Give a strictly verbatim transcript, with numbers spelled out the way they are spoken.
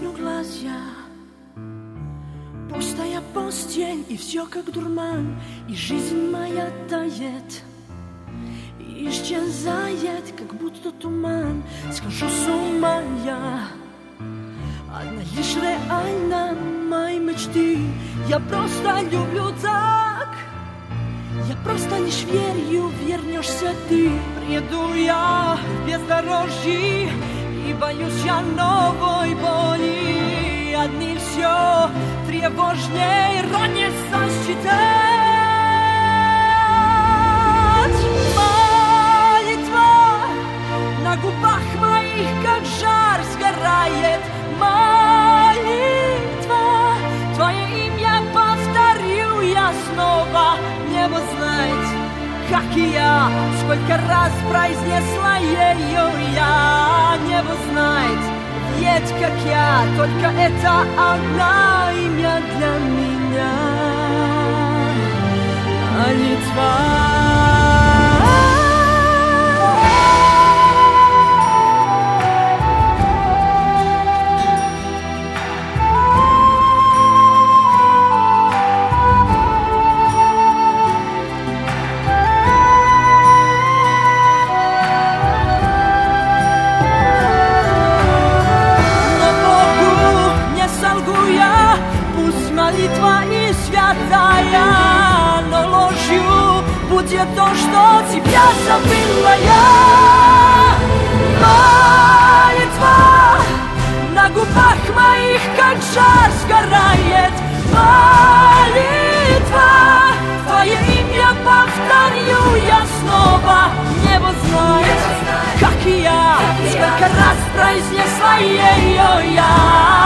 закрою глаз я. Пустая постель, и все как дурман, и жизнь моя тает, и исчезает, как будто туман. Схожу с ума я. Одна лишь реальна мои мечты. Я просто люблю так. Я просто лишь верю, вернешься ты. Приеду я в бездорожье, и боюсь я новой боли. Одни все тревожнее ронится считать. Молитва на губах моих, как жар, сгорает. Молитва, твое имя повторю я снова. Небо знает, как и я, сколько раз произнесла ее я. Небо знает, ведь как я, только это одно имя для меня. Молитва. Молитва и святая, но ложью будет то, что тебя забыла я. Молитва на губах моих, как жар, сгорает. Молитва, твое имя повторю я снова. Небо знает, как и я, сколько раз произнесла ее я.